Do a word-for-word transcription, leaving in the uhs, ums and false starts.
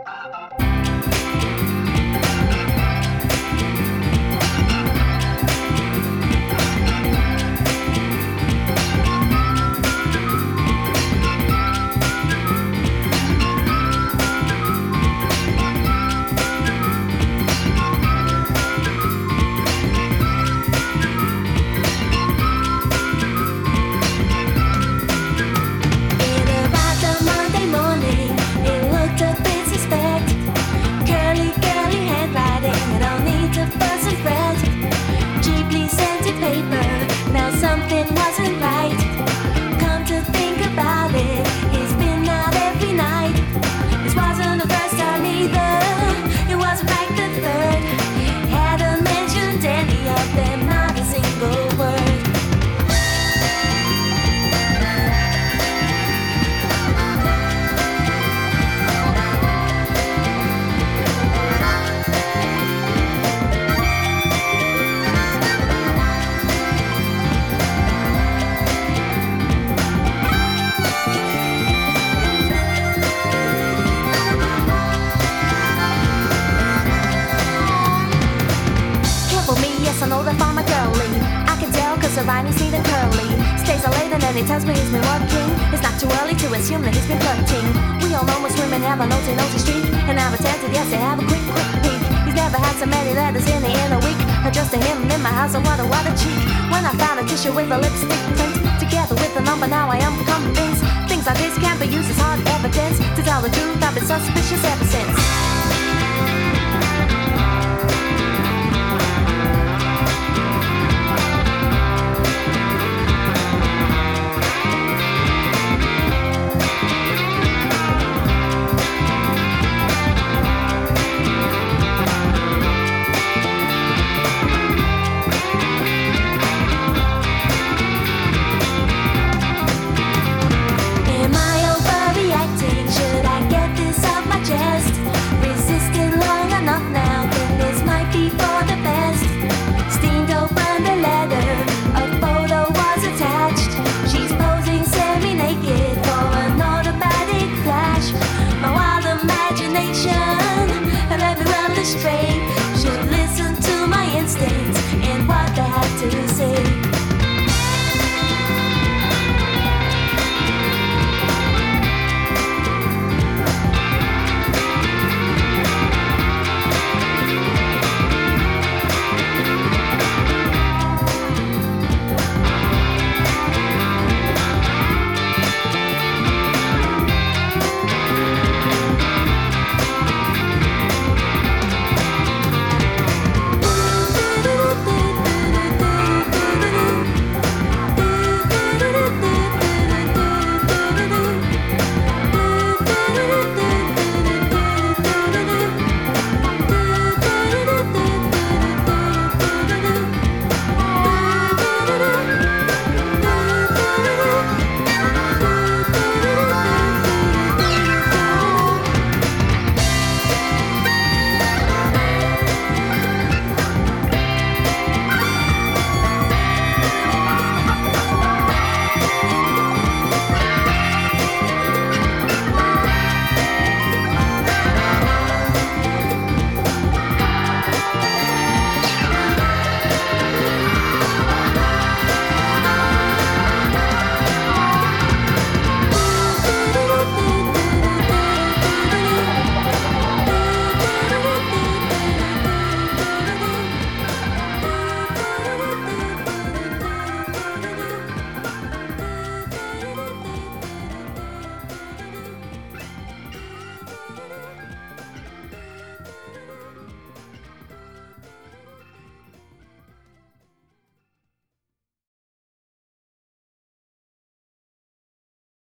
I know that for my girlie, I can tell cause her eyes neat and curly. Stays up late and then he tells me he's been working. It's not too early to assume that he's been flirting. We all know most women have a nosy nosy streak, and I've attempted, yes, to have a quick quick peek. He's never had so many letters in the in a week. Adjusting him in my house, and what a what a cheek. When I found a tissue with a lipstick print together with the number, now I am convinced things like this can't be used as hard evidence. To tell the truth, I've been suspicious ever since. Imagination